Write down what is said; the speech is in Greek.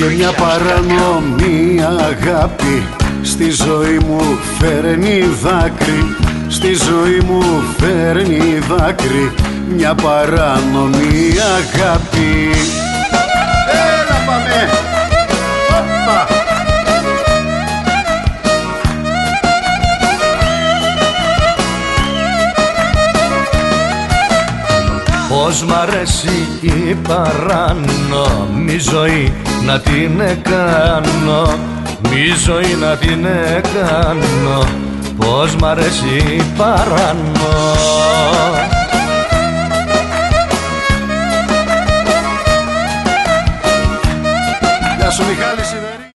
Και μια παρανομή αγάπη στη ζωή μου φέρνει δάκρυ, στη ζωή μου φέρνει δάκρυ, μια παρανομή αγάπη. Έλα πάμε! Οπα! Πώς μ' αρέσει η παράνομη ζωή να την κάνω, μη ζωή να την κάνω. Πώς μ' αρέσει η παράνομη. Γεια σου Μιχάλη Σιδερή.